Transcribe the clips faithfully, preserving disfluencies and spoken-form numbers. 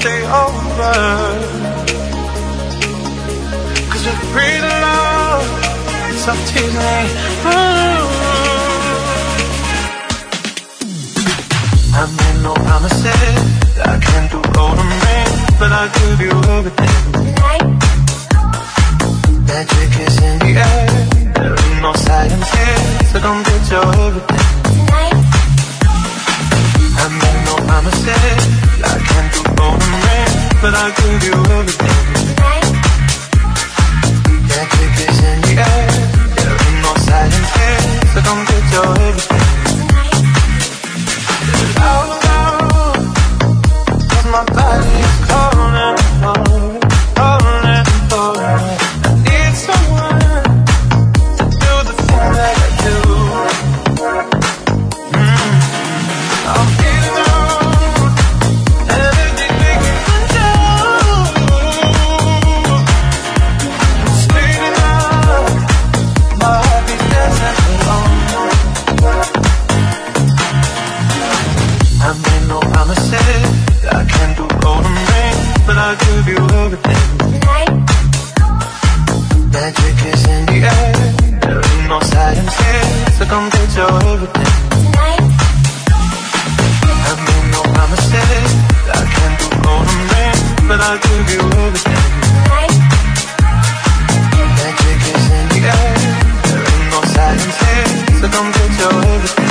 stay over. Cause with free love, so tease me. I made no promises, I can't do golden rings, but I'll give you everything. Tonight, magic is in the air, there ain't no silence here, so come get your everything. Tonight, I made no promises, I can't do golden rings, but I'll give you everything. Tonight, magic is in the air, there ain't no silence here, so come get your everything. Out loud, cause my body is calling for it, calling for it. I need someone to do the thing that I do. mm. I'm feeling on anything we can do. Speeding up, my heart beats dancing alone. I made no promises, I can't do golden rings, but I'll give you everything. Tonight, magic is in the air, there ain't no silence here, so come get your everything. Tonight, I made no promises, I can't do golden rings, but I'll give you everything. Tonight, magic is in the air, there ain't no silence here, so come get your everything.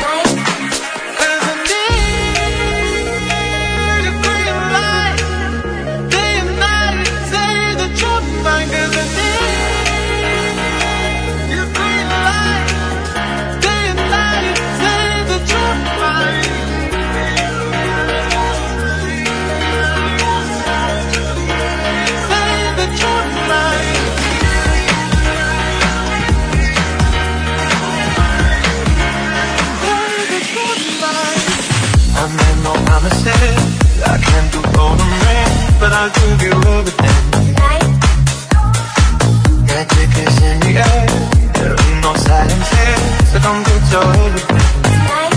I can't do golden rings, but I'll give you everything. Tonight, magic is in the air, there ain't no silence here, so come get your everything. Tonight,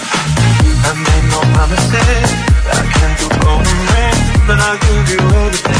I made no promises, I can't do golden rings, but I'll give you everything.